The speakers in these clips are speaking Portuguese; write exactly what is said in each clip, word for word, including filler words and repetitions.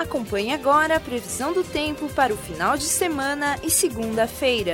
Acompanhe agora a previsão do tempo para o final de semana e segunda-feira.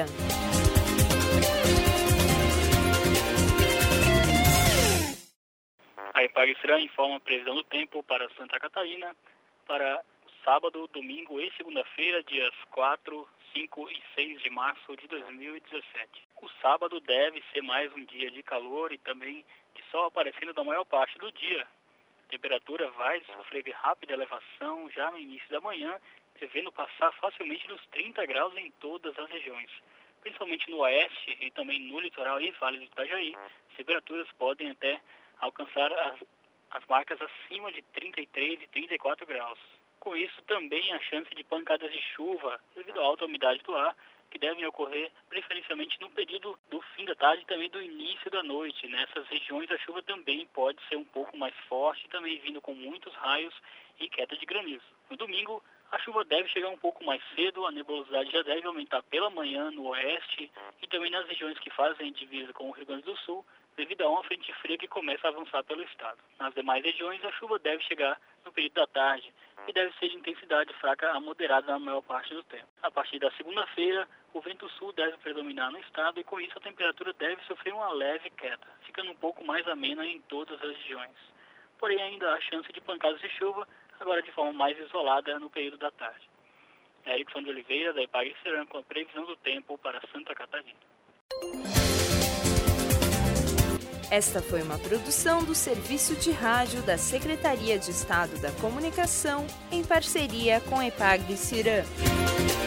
A Epagre informa a previsão do tempo para Santa Catarina para sábado, domingo e segunda-feira, dias quatro, cinco e seis de março de dois mil e dezessete. O sábado deve ser mais um dia de calor e também de sol aparecendo da maior parte do dia. A temperatura vai sofrer rápida elevação já no início da manhã, devendo passar facilmente dos trinta graus em todas as regiões. Principalmente no oeste e também no litoral e vale do Itajaí, as temperaturas podem até alcançar as, as marcas acima de trinta e três e trinta e quatro graus. Com isso, também a chance de pancadas de chuva devido à alta umidade do ar, que devem ocorrer preferencialmente no período do fim da tarde e também do início da noite. Nessas regiões a chuva também pode ser um pouco mais forte, também vindo com muitos raios e queda de granizo. No domingo, a chuva deve chegar um pouco mais cedo, a nebulosidade já deve aumentar pela manhã no oeste e também nas regiões que fazem divisa com o Rio Grande do Sul, devido a uma frente fria que começa a avançar pelo estado. Nas demais regiões, a chuva deve chegar no período da tarde e deve ser de intensidade fraca a moderada na maior parte do tempo. A partir da segunda-feira, o vento sul deve predominar no estado e com isso a temperatura deve sofrer uma leve queda, ficando um pouco mais amena em todas as regiões. Porém, ainda há chance de pancadas de chuva, agora de forma mais isolada no período da tarde. Erickson de Oliveira, da Epagre Seran, com a previsão do tempo para Santa Catarina. Esta foi uma produção do Serviço de Rádio da Secretaria de Estado da Comunicação, em parceria com a Epagre Seran.